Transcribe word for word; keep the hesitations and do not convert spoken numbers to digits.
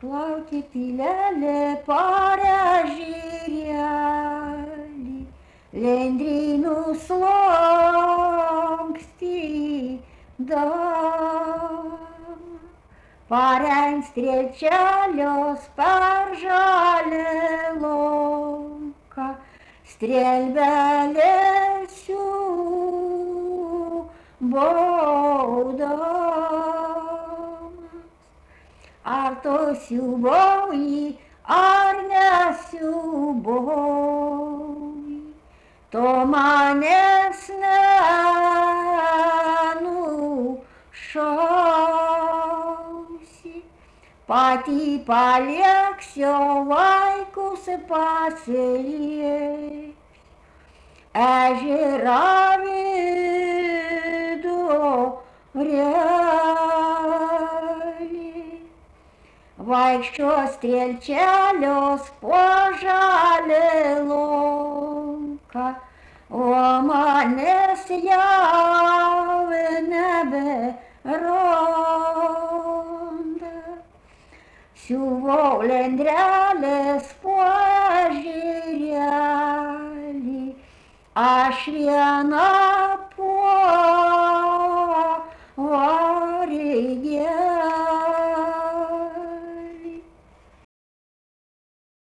Plaukia pilelė parežyrėlį, lendrynų slankstį dam. Parengs strėlčelios per žalią lauką, strėlbelėsių baudamas. Ar tu siūbauji, ar nesiūbauji, tu manęs nenušausi. Pati palieksiu vaikus pasilieks, ežerą vidurėlį. Vaikščios strėlčelios po žalią lauką, o manęs jau neberanda. Siūvau lendrelės po ežerėlį, aš viena